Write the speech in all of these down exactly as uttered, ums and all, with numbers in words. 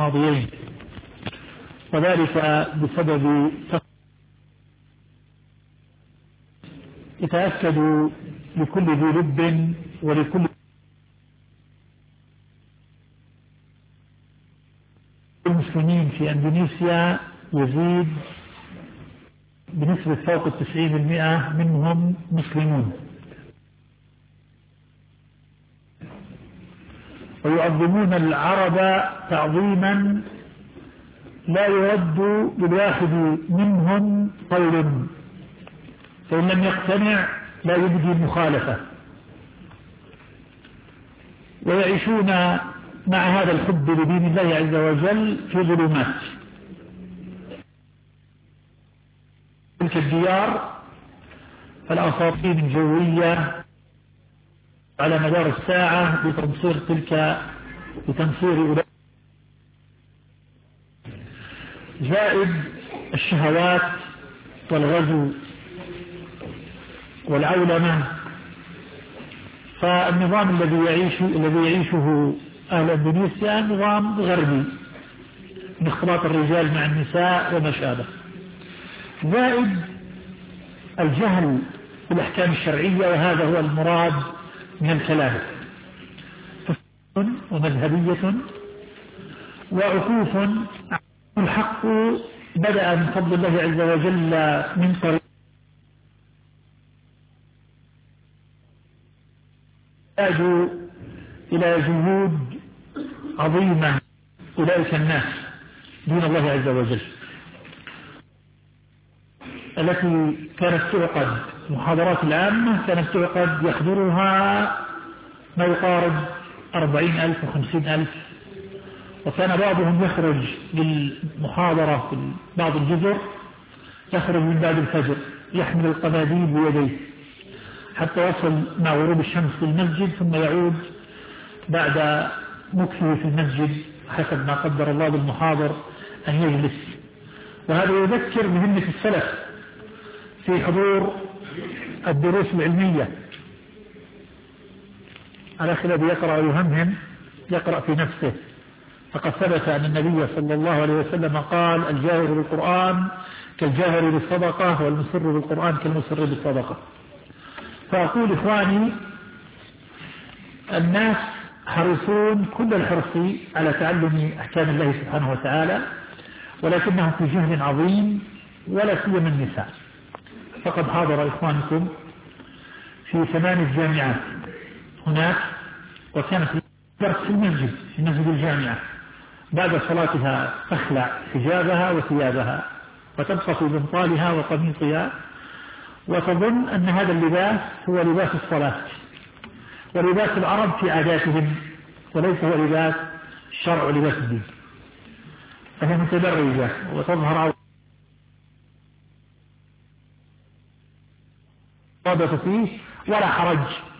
الماضيين، وذلك بسبب يتأكد لكل ذي لب ولكل المسلمين في أندونيسيا يزيد بنسبة فوق التسعين بالمئة منهم مسلمون، ويعظمون العرب تعظيما لا يرد للواحد منهم قول، فإن لم يقتنع لا يبدي المخالفة، ويعيشون مع هذا الحب لدين الله عز وجل في ظلمات تلك الديار. الأساطين الجوية على مدار الساعة بتنصير تلك بتنصير أولئك، زائد الشهوات والغزو والعولمة. فالنظام الذي يعيش الذي يعيشه أهل أندونيسيا نظام غربي من اختلاط الرجال مع النساء وما شابه، زائد الجهل بالأحكام الشرعية، وهذا هو المراد من الكلام، ومذهبية وعكوف. الحق بدأ من فضل الله عز وجل من طريق يحتاج إلى جهود عظيمة أولئك الناس دون الله عز وجل، التي كانت تعقد محاضرات العامة كانت تعقد يحضرها ما يقارب أربعين ألف وخمسين ألف، وكان بعضهم يخرج للمحاضرة في بعض الجزر يخرج من بعد الفجر يحمل القناديل بيديه حتى يصل مع غروب الشمس في المسجد، ثم يعود بعد مكثه في المسجد حسب ما قدر الله بالمحاضر أن يجلس. وهذا يذكر بهمة السلف في حضور الدروس العلمية. الأخ الذي يقرأ يهمهم يقرأ في نفسه، فقد ثبت أن النبي صلى الله عليه وسلم قال: الجاهر بالقرآن كالجاهر بالصدقة، والمسر بالقرآن كالمسر بالصدقة. فأقول إخواني، الناس حريصون كل الحرص على تعلم أحكام الله سبحانه وتعالى، ولكنهم في جهل عظيم، ولا سيما النساء. فقد حاضر إخوانكم في ثمان جامعات هناك، وكانت درس في المسجد في مسجد الجامعة، بعد صلاتها تخلع حجابها وثيابها وتبقى في بنطالها وقميصها، وتظن أن هذا اللباس هو لباس الصلاة ولباس العرب في عاداتهم، وليس هو لباس الشرع ولباس الدين. فهي متدرجة وتظهر عوضة فيه ولا حرج.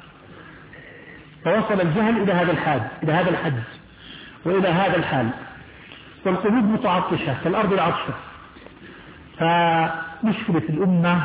فوصل الجهل إلى هذا الحد إلى هذا الحد وإلى هذا الحال، والقلوب متعطشة كالأرض العطشة. فمشكلة الأمة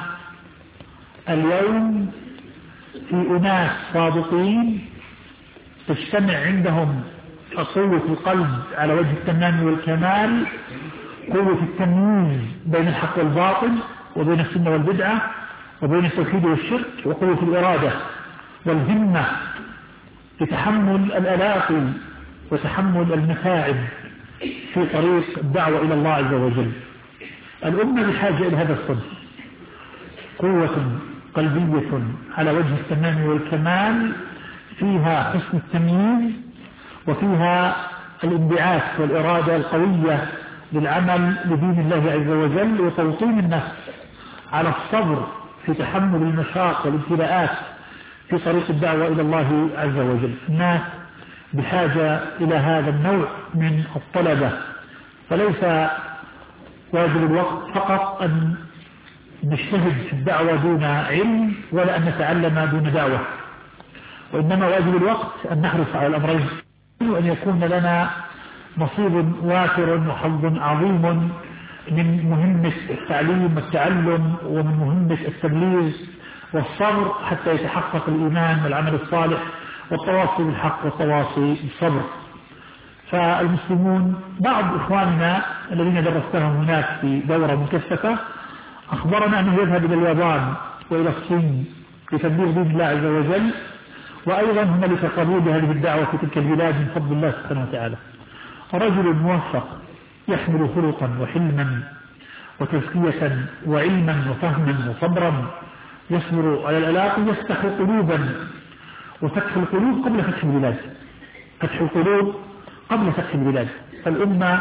اليوم في أناس صادقين تجتمع عندهم قوة القلب على وجه التمام والكمال، قوة التمييز بين الحق والباطل، وبين السنة والبدعة، وبين التوحيد والشرك، وقوة الإرادة والهمة لتحمل الآلام وتحمل المتاعب في طريق الدعوة إلى الله عز وجل. الأمة بحاجة إلى هذا الصدق، قوة قلبية على وجه التمام والكمال، فيها حسن التمييز، وفيها الانبعاث والإرادة القوية للعمل لدين الله عز وجل، وتوطين النفس على الصبر في تحمل المشاق والابتلاءات في طريق الدعوة إلى الله عز وجل. الناس بحاجة إلى هذا النوع من الطلبة، فليس واجب الوقت فقط أن نجتهد في الدعوة دون علم، ولا أن نتعلم دون دعوة، وإنما واجب الوقت أن نحرص على الأمرين، وأن يكون لنا نصيب وافر وحظ عظيم من مهمة التعليم والتعلم، ومن مهمة التبليغ والصبر، حتى يتحقق الإيمان والعمل الصالح والتواصي بالحق والتواصي بالصبر. فالمسلمون بعض إخواننا الذين درستهم هناك في دورة مكثفة أخبرنا أنه يذهب إلى اليابان وإلى الصين لتبليغ دين الله عز وجل، وأيضا هنالك قبول بهذه الدعوة في تلك البلاد من فضل الله سبحانه وتعالى. رجل موفق يحمل خلقا وحلما وتزكية وعلما وفهما وصبرا، يصبر على الآلاء، يفتح قلوبا، وفتح القلوب قبل فتح البلاد، فتح القلوب قبل فتح البلاد. فالأمة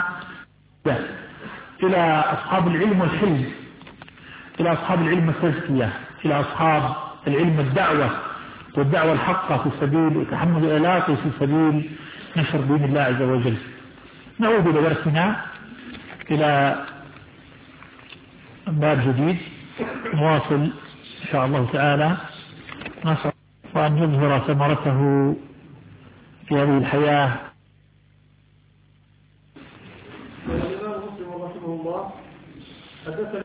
إلى أصحاب العلم والحلم، إلى أصحاب العلم والتزكية، إلى أصحاب العلم والدعوة والدعوة الحقة في سبيل تحمل الآلاء في سبيل نشر دين الله عز وجل. نعود إلى درسنا إلى باب جديد مواصل إن شاء الله تعالى، نسأل وأن يظهر ثمرته في هذه الحياة. الإمام مسلم رحمه الله حدثنا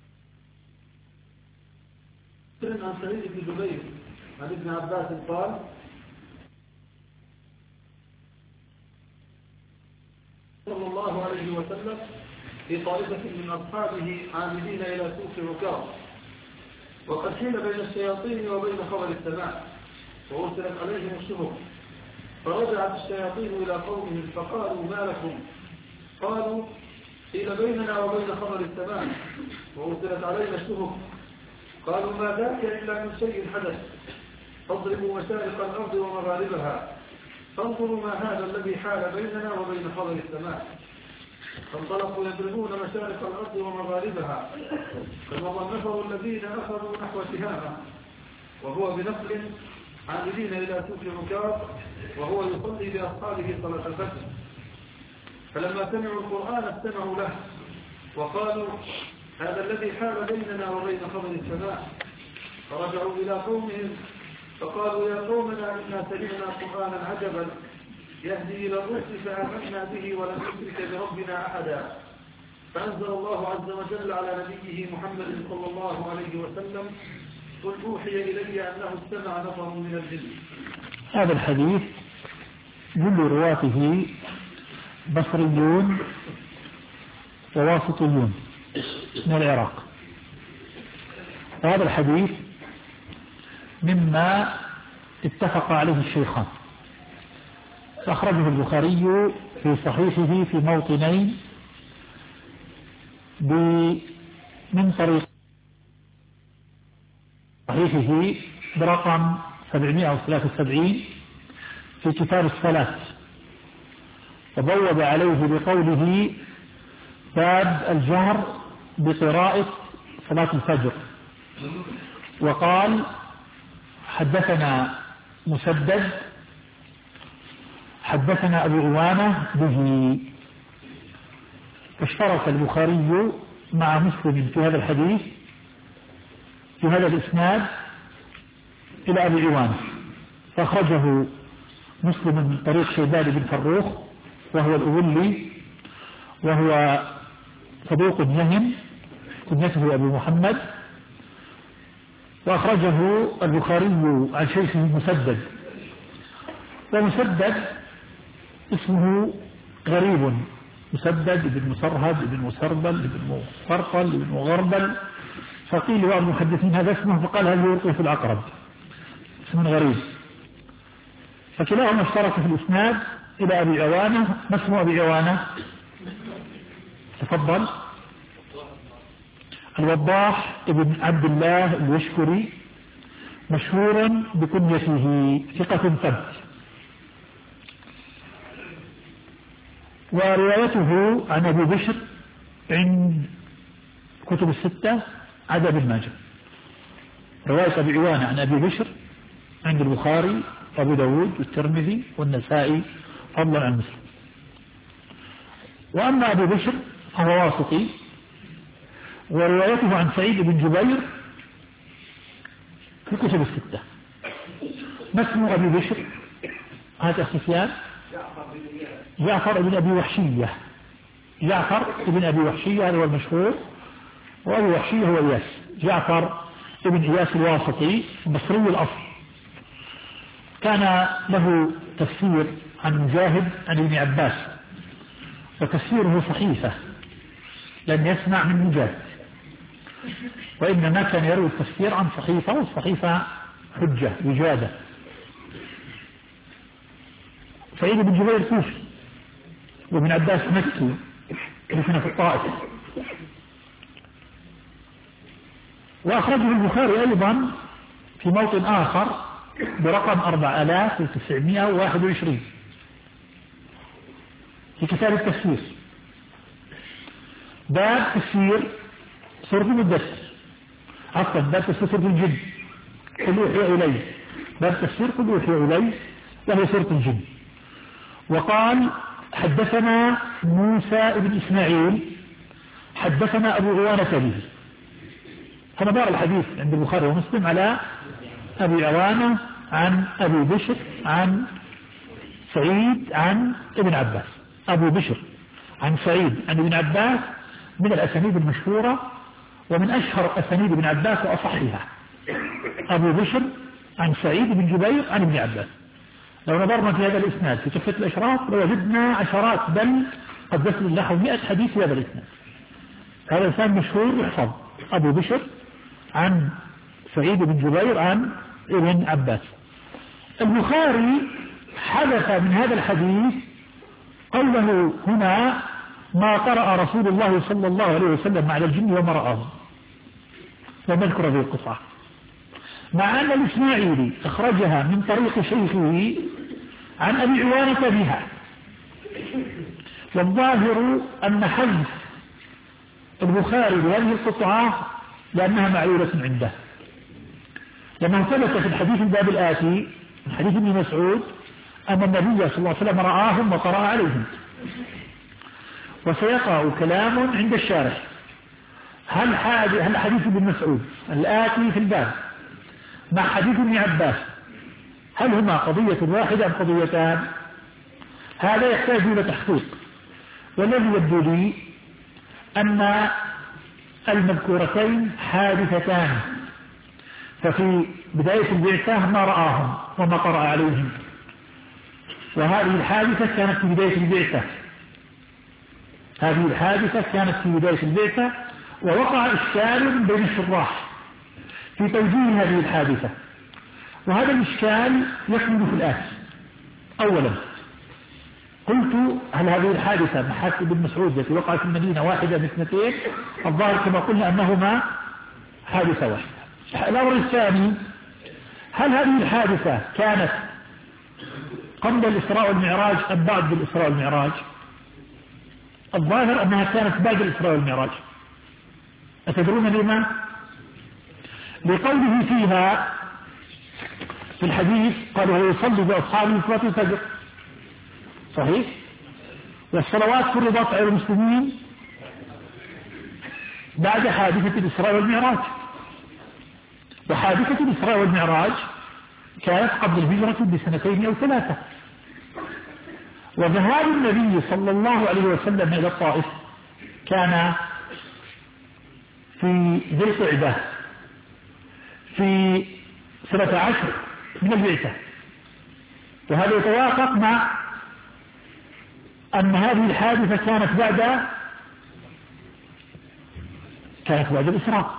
عن سعيد بن جبير عن ابن عباس قال صلى الله عليه وسلم في طائفة من أصحابه عاملين إلى سوق عكاظ، وقد حيل بين الشياطين وبين خبر السماء وأرسلت عليهم الشهب، فرجعت الشياطين إلى قومهم فقالوا ما لكم؟ قالوا حيل بيننا وبين خبر السماء وأرسلت علينا الشهب. قالوا ما ذاك إلا من شيء حدث، فاضربوا مشارق الأرض ومغاربها فانظروا ما هذا الذي حال بيننا وبين خبر السماء. فانطلقوا يضربون مشارق الأرض ومغاربها، فمضى النفر الذين أخذوا نحو تهامة وهو بنقل عاملين إلى سوق عكاظ وهو يصلي بأصحابه صلاة الفجر. فلما سمعوا القرآن استمعوا له وقالوا هذا الذي حال بيننا وبين خبر السماء. فرجعوا إلى قومهم فقالوا يا قومنا إنا سمعنا قرآنا عجبا يهدي إلى الرشد فآمنا به ولم نشرك بربنا أحدا. فأنزل الله عز وجل على نبيه محمد صلى الله عليه وسلم قل أوحي إلي أنه استمع نفر من الجن. هذا الحديث جل رواته بصريون وواسطيون من العراق، وهذا الحديث مما اتفق عليه الشيخان، أخرجه البخاري في صحيحه في موطنين من طريق صحيحه برقم سبعمائة وثلاثة وسبعين في كتاب الصلاة، وبوب عليه بقوله باب الجهر بقراءة صلاة الفجر، وقال حدثنا مسدد حدثنا أبو عوانة به. اشترك البخاري مع مسلم في هذا الحديث في هذا الإسناد إلى أبي عوانة، فأخرجه مسلم من طريق شيبان بن فروخ وهو الأولي، وهو صدوق يهم كنيته أبو محمد، وأخرجه البخاري عن شيخه مسدد، ومسدد اسمه غريب، مسدد بن مسرهد بن مسربل بن مفرقل بن مغربل، فقيل بعض المحدثين هذا اسمه فقال هل يلقي في الأقرب، اسم غريب. فكلاهما اشترك في الإسناد إلى أبي عوانة. ما اسم أبي عوانة؟ تفضل. الوضاح ابن عبد الله اليشكري، مشهور بكنيته، ثقة ثبت، وروايته عن أبي بشر عند كتب الستة عدا ابن ماجه. رواية أبي عوانة عن أبي بشر عند البخاري وأبو داود والترمذي والنسائي فضلا عن مسلم. وأما أبو بشر فهو واسطي، وروايته عن سعيد بن جبير في كتب الستة. ما اسم أبي بشر؟ هذا سفيان جعفر بن أبي وحشية، جعفر بن أبي وحشية هذا هو المشهور، وأبي وحشية هو إياس، جعفر بن إياس الواسطي مصري الأصل، كان له تفسير عن مجاهد عن ابن عباس وتفسيره صحيفة لم يسمع من مجاهد، وإنما كان يروي التفسير عن صحيفة، والصحيفة حجة وجادة. سعيد بن جبير كوفي، وابن عباس مكي دفن في الطائف. وأخرجه البخاري أيضا في موطن آخر برقم أربعة آلاف وتسعمائة وواحد وعشرين في كتاب التفسير، باب تفسير سورة المدثر، عفوا باب تفسير سورة الجن، قل أوحي إلي، باب تفسير قل أوحي إلي وهي سورة الجن. وقال حدثنا موسى بن إسماعيل حدثنا أبو عوانة به، فمدار الحديث عند البخاري ومسلم على أبي عوانة عن أبي بشر عن سعيد عن ابن عباس. أبو بشر عن سعيد عن ابن عباس من الأسانيد المشهورة ومن أشهر أسانيد ابن عباس وأصحها. أبو بشر عن سعيد بن جبير عن ابن عباس. لو نظرنا في هذا الإسناد في كفة الإشراف لوجدنا عشرات بل قد يصل نحو مئة حديث في هذا الإسناد. هذا الإنسان مشهور يحفظ. أبو بشر عن سعيد بن جبير عن ابن عباس. البخاري حدث من هذا الحديث قوله هنا ما قرأ رسول الله صلى الله عليه وسلم على الجن وما رآه، ونذكر هذه القصة، مع أن الإسماعيلي أخرجها من طريق شيخه عن أبي عوانة بها. والظاهر أن حذف البخاري بهذه القطعة لأنها معلولة عنده، لما ثبت في الحديث الباب الآتي من حديث ابن مسعود أن النبي صلى الله عليه وسلم رآهم وقرأ عليهم. وسيقع كلام عند الشارح هل هل حديث ابن مسعود الآتي في الباب مع حديث ابن عباس هل هما قضية واحدة أم قضيتان؟ هذا يحتاج إلى تحقيق، والذي يبدو لي أن المذكورتين حادثتان، ففي بداية البعثة ما رآهم وما قرأ عليهم، وهذه الحادثة كانت في بداية البعثة هذه الحادثة كانت في بداية البعثة ووقع إشكال بين الشراح في توجيه هذه الحادثة، وهذا الإشكال يكمن في الآتي. أولا قلت هل هذه الحادثة محادثة ابن مسعود التي وقعت في المدينة واحدة من اثنتين؟ الظاهر كما قلنا أنهما حادثة واحدة. الأمر الثاني هل هذه الحادثة كانت قبل الإسراء والمعراج أم بعد الإسراء والمعراج؟ الظاهر أنها كانت بعد الإسراء والمعراج. أتدرون لما؟ لقوله فيها في الحديث قال هو يصلي بأصحابه صلاة الفجر، صحيح؟ والصلوات فرضت على المسلمين بعد حادثة الإسراء والمعراج، وحادثة الإسراء والمعراج كانت قبل الهجرة بسنتين أو ثلاثة، وذهاب النبي صلى الله عليه وسلم إلى الطائف كان في ذي القعدة في سنة عشر من البعثة، وهذا يتوافق مع أن هذه الحادثة كانت بعد كانت بعد الإسراء،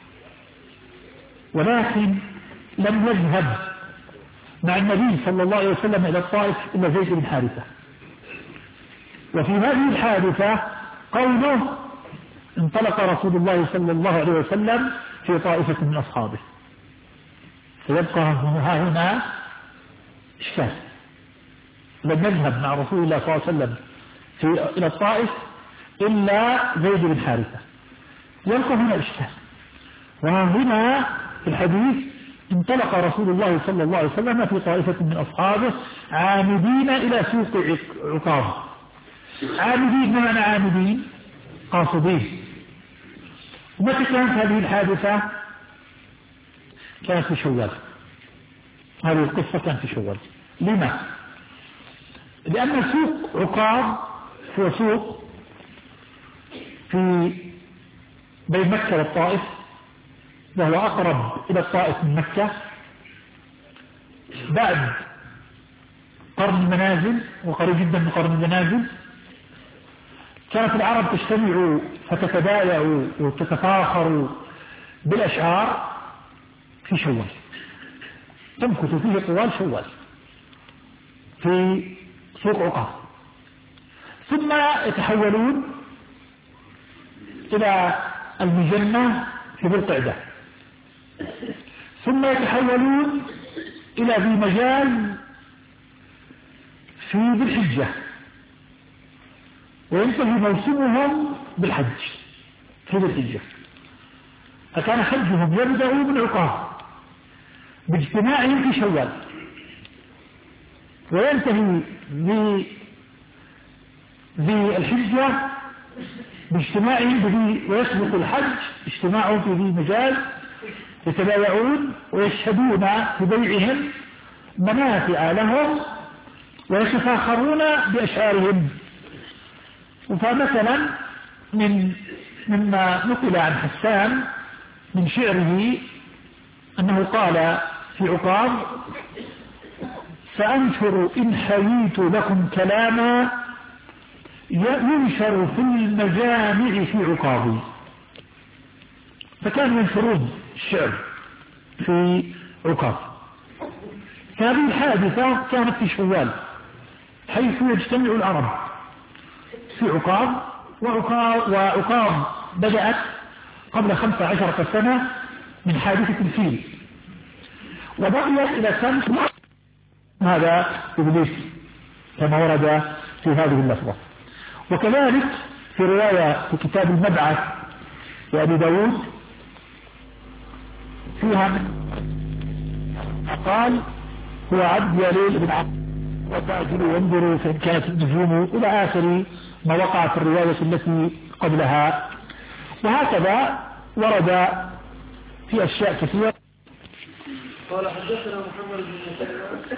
ولكن لم يذهب مع النبي صلى الله عليه وسلم إلى الطائف إلا زيد بن حارثة. وفي هذه الحادثة قوله انطلق رسول الله صلى الله عليه وسلم في طائفة من أصحابه، فيبقى ها هنا إشكال، لم يذهب مع رسول الله صلى الله عليه وسلم في إلى الطائف إلا زيد بن حارثة، يبقى هنا إشكال. وهنا في الحديث انطلق رسول الله صلى الله عليه وسلم في طائفة من أصحابه عامدين إلى سوق عكاظ. عامدين ما معنى عامدين؟ قاصدين. ومتى كانت هذه الحادثة؟ كانت في شوال. هذه القصة كانت في شوال. لما؟ لأن سوق عكاظ هو سوق في بين مكة والطائف، وهو أقرب إلى الطائف من مكة بعد قرن المنازل وقريب جدا من قرن المنازل، كانت العرب تجتمع فتتبايع وتتفاخر بالأشعار في شوال، تمكث فيه طوال شوال في سوق عقاب، ثم يتحولون إلى المجنة في ذي القعدة، ثم يتحولون إلى ذي مجاز في ذي الحجة، وينتهي موسمهم بالحج في ذي الحجة. فكان حجهم يبدأ من عقاب باجتماعهم في شوال، وينتهي ذي الحجة باجتماعهم بذي، ويسبق الحج اجتماعهم في ذي مجاز، يتبايعون ويشهدون في بيعهم منافع لهم ويتفاخرون بأشعارهم. فمثلا من مما نقل عن حسان من شعره أنه قال في عقاب: سأنشر إن حييت لكم كلاما ينشر في المجامع في عقابي. فكانوا ينشرون الشعر في عقاب. هذه الحادثة كانت في شوال، حيث يجتمع العرب في عقاب، وعقاب, وعقاب بدأت قبل خمس عشرة سنة من حادثة الفيل، وبقيت إلى سنة هذا إبليس كما ورد في هذه اللفظة. وكذلك في رواية في كتاب المبعث لأبي داود فيها قال: هو عبد يليل بن عبد وتأجلوا وانظروا فإن كانت النجوم، إلى آخر ما وقع في الرواية التي قبلها. وهكذا ورد في أشياء كثيرة. قال: حدثنا محمد بن مسلم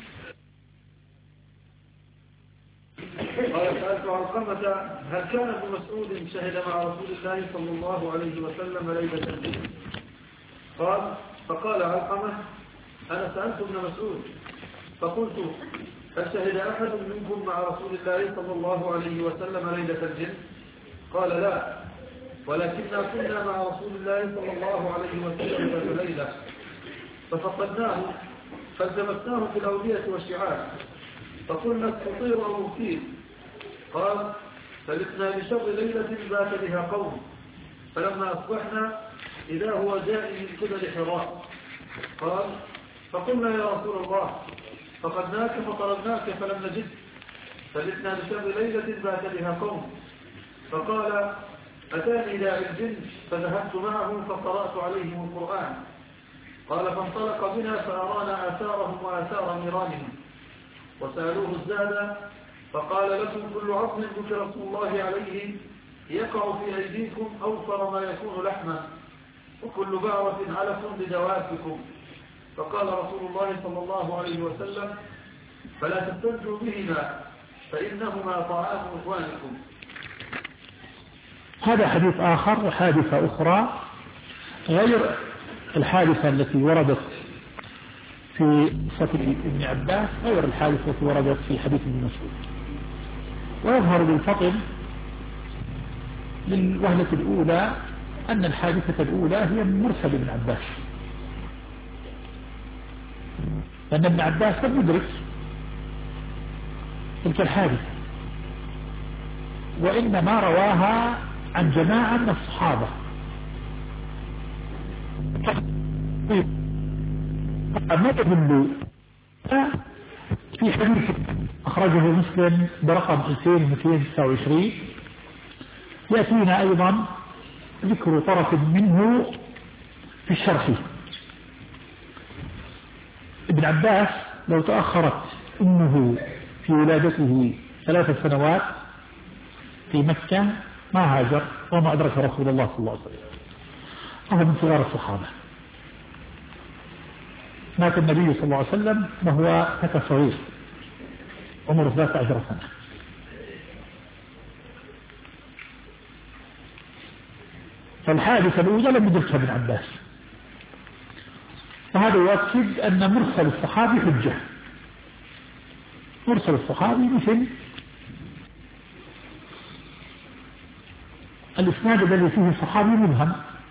قال: سألت علقمة: هل كان ابن مسعود شهد مع رسول الله صلى الله عليه وسلم ليلة الجن؟ قال: فقال علقمة: أنا سألت ابن مسعود فقلت: هل شهد أحد منكم مع رسول الله صلى الله عليه وسلم ليلة الجن؟ قال: لا، ولكننا كنا مع رسول الله صلى الله عليه وسلم ذات ليلة ففقدناه فالتمسناه في الأودية والشعاب فقلنا: استطير أو أكيد. قال: فلسنا بشر ليلة بات بها قوم، فلما أصبحنا إذا هو جاء من قبل حراء. قال: فقلنا: يا رسول الله، فقدناك فطلبناك فلم نجد، فلسنا بشر ليلة بات بها قوم. فقال: أتاني داعي الجن فذهبت معه فقرأت عليهم القرآن. قال: فانطلق بنا فأرانا آثارهم وآثار نيرانهم، وسألوه الزاد فقال: لكم كل عظم ذكر اسم الله عليه يقع في أيديكم أوفر ما يكون لحما، وكل بعرة علف لدوابكم. فقال رسول الله صلى الله عليه وسلم: فلا تستنجوا بهما فإنهما طعام إخوانكم. هذا حديث آخر وحادثة أخرى غير الحادثة التي وردت في قصة ابن عباس، غير الحادثة التي وردت في حديث ابن مسعود. ويظهر بالفطن للوهلة الأولى أن الحادثة الأولى هي من مرسل ابن عباس، لأن ابن عباس لم يدرك تلك الحادثة، وإنما رواها عن جماعة من الصحابة. ما تدل في حديث أخرجه مسلم برقم ألفين ومئتين وتسعة وعشرين يأتينا أيضا ذكر طرف منه في الشرح. ابن عباس لو تأخرت أمه في ولادته ثلاث سنوات في مكة ما هاجر وما أدرك رسول الله صلى الله عليه وسلم، وهو من صغار الصحابة. مات النبي صلى الله عليه وسلم وهو فتى صغير عمره ثلاثة عشر سنة. فالحادثة الأولى لم يدركها ابن عباس، وهذا يؤكد أن مرسل الصحابي حجة. مرسل الصحابي مثل الإسناد الذي فيه صحابي مبهم،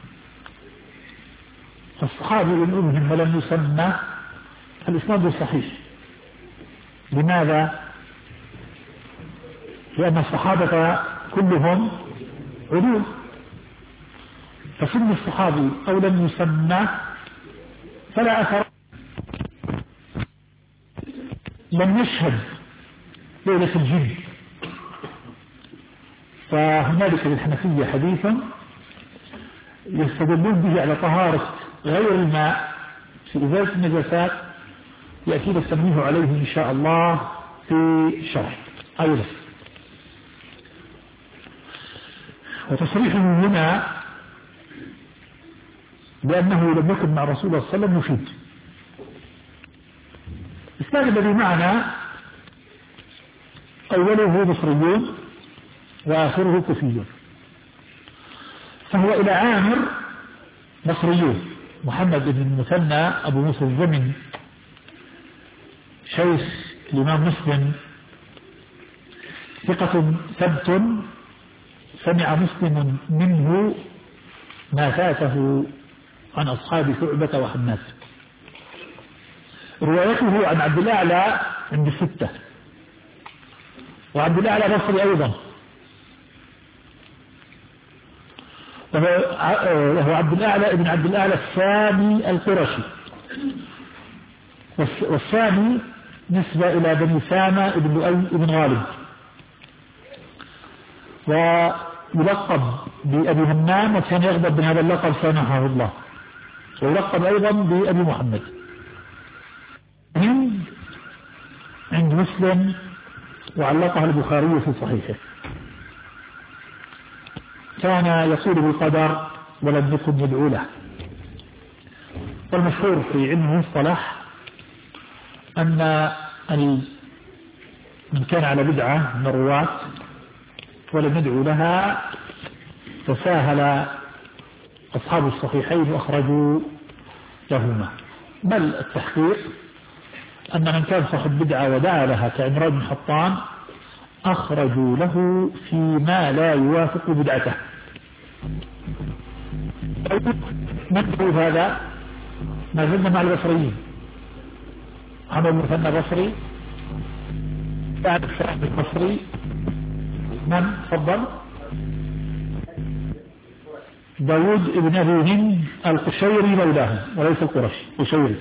فالصحابي إن أبهم ولم يسمى الإسناد صحيح. لماذا؟ لأن الصحابة كلهم عدول، فسن الصحابي أو لم يسمى فلا أثر. لم يشهد ليلة الجن، فهنالك للحنفية حديث يستدلون به على طهارة غير الماء في إزالة النجاسات، يأتي التنبيه عليه إن شاء الله في شرح أيضا. وتصريحه هنا بأنه لم يكن مع رسول الله صلى الله عليه وسلم يفيد. الإسناد الذي معنا أوله بصريون وآخره كوفيون، فهو إلى عامر بصريون محمد بن المثنى أبو موسى الزمن شيخ الإمام مسلم، ثقة ثبت، سمع مسلم منه ما فاته عن أصحاب شعبة وحماد. روايته عن عبد الأعلى عند الستة، وعبد الأعلى بصري أيضا، وهو عبد الأعلى ابن عبد الأعلى السامي القرشي، والسامي نسبة إلى بني سامة ابن لؤي ابن غالب، ويلقب بأبي همام، وكان يغضب من هذا اللقب سامحه الله، ويلقب أيضا بأبي محمد. عند مسلم وعلقها البخاري في صحيحه. كان يقول بالقدر ولم يكن يدعو له. والمشهور في علم المصطلح أن من كان على بدعة من الرواة ولم يدعو لها تساهل أصحاب الصحيحين وأخرجوا لهما. بل التحقيق أن من كان صاحب بدعة ودعا لها كعمران بن حطان أخرجوا له فيما لا يوافق بدعته. نقول هذا ما زلنا مع البصريين. عمر بن المثنى بصري، بعد الشعب البصري من تفضل؟ داود ابن أبي هند القشيري مولاهم وليس القرشي، قشيري،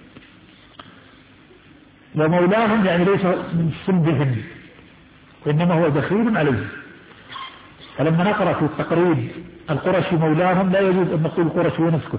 ومولاهم يعني ليس من صلبهم وإنما هو دخيل عليه. فلما نقرأ في التقريب القرشي مولاهم لا يجوز أن نقول القرشي ونسكت،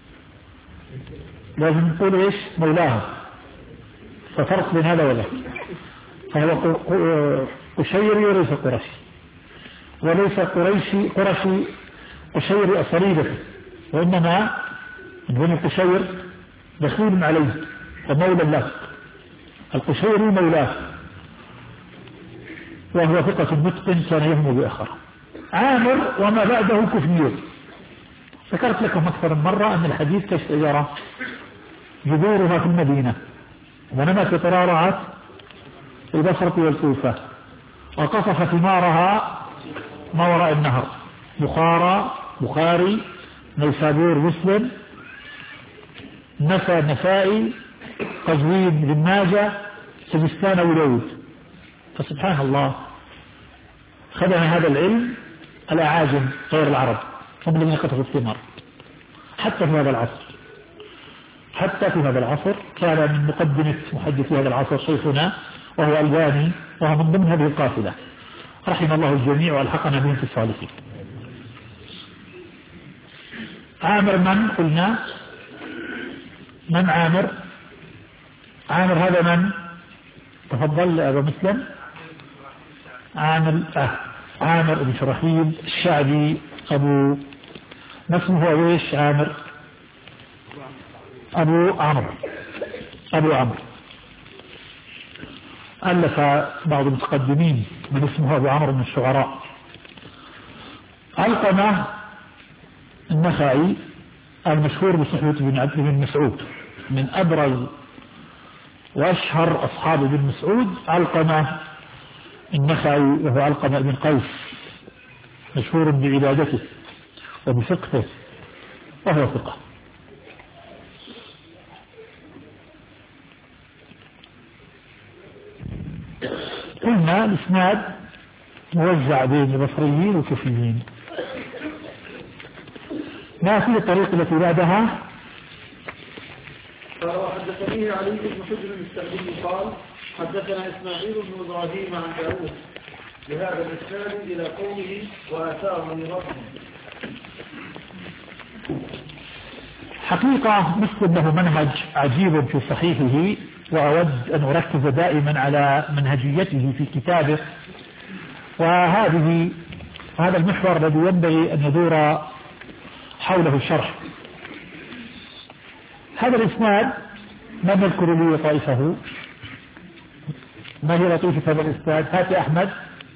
لازم نقول إيش؟ مولاهم، ففرق بين هذا وذاك. فهو قشيري وليس قرشي، وليس قريشي قرشي قشيري أصليبته، وإنما من بني قشير دخيل عليه ومولى له. القشيري مولاه، وهو ثقة متقن كان يهم بآخر. عامر وما بعده كفيون. ذكرت لكم أكثر من مرة أن الحديث كالشجرة جذورها في المدينة ونمت وترعرعت في البصرة والكوفة، وقصف ثمارها ما وراء النهر، بخارى بخاري، نيسابور مسلم، نسى النسائي، قزوين بن ماجه، سجستان وداود. فسبحان الله خدم هذا العلم الأعاجم غير العرب، هم الذين قطفوا الثمار. حتى في هذا العصر حتى في هذا العصر كان من مقدمة محدثي هذا العصر شيخنا وهو ألباني، وهو من ضمن هذه القافلة، رحم الله الجميع والحقنا بهم في الصالحين. عامر من قلنا؟ من عامر؟ عامر هذا من؟ تفضل أبا مسلم. عامر آه. عامر بن شرحيل الشعبي أبو نفسه هو ويش عامر أبو عمرو أبو عمرو ألف بعض المتقدمين من اسمه أبو عمرو من الشعراء. علقمة النخعي المشهور بصحبة بن عبد بن مسعود، من أبرز وأشهر أصحاب ابن مسعود علقمة النخعي، وهو علقمة بن قيس مشهور بعبادته وبفقهه وهو ثقة. قلنا الإسناد موزع بين البصريين والكوفيين. ما في الطريق التي بعدها؟ حدثني علي بن حجر المستقبلي قال حدثنا إسماعيل بن إبراهيم عن داوود بهذا الإسناد إلى قوله وآثاره ربه. حقيقة مسلم له منهج عجيب في صحيحه، وأود أن أركز دائما على منهجيته في كتابه، وهذه هذا المحور الذي ينبغي أن يدور حوله الشرح. هذا الإسناد ما نذكر لي طائفه؟ ما هي لطيفة هذا الإسناد؟ هات أحمد.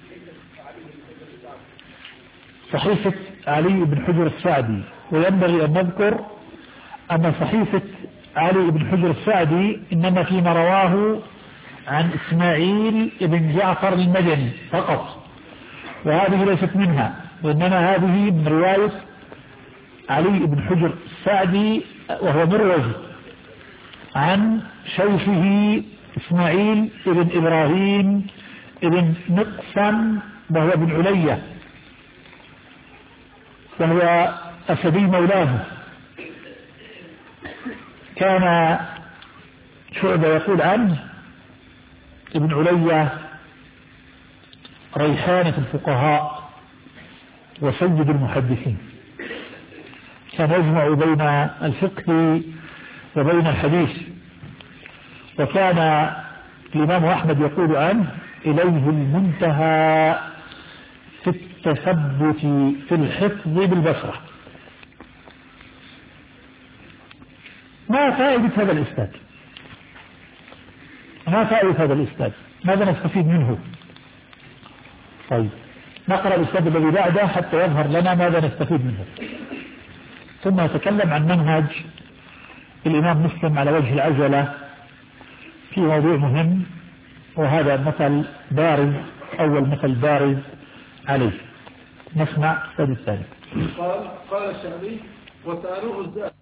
صحيفة علي بن حجر السعدي، وينبغي أن نذكر أن صحيفة علي بن حجر السعدي إنما فيما رواه عن إسماعيل بن جعفر المدني فقط، وهذه ليست منها، وإنما هذه من رواية علي بن حجر السعدي وهو مروزي عن شيخه إسماعيل بن إبراهيم بن مقسم وهو بن علية، وهو أسدي مولاه. كان شعبة يقول عنه ابن علية ريحانة الفقهاء وسيد المحدثين، كان يجمع بين الفقه وبين الحديث. وكان الإمام أحمد يقول عنه إليه المنتهى في التثبت في الحفظ بالبصرة. ما فائدة هذا الإسناد؟ ما فائدة هذا الإسناد؟ ماذا نستفيد منه؟ طيب نقرأ الإسناد الذي بعده حتى يظهر لنا ماذا نستفيد منه، ثم نتكلم عن منهج الإمام مسلم على وجه العجلة في موضوع مهم، وهذا مثل بارز، أول مثل بارز عليه. نسمع الأستاذ الثاني. قال قال الشعبي وسألوه الزاد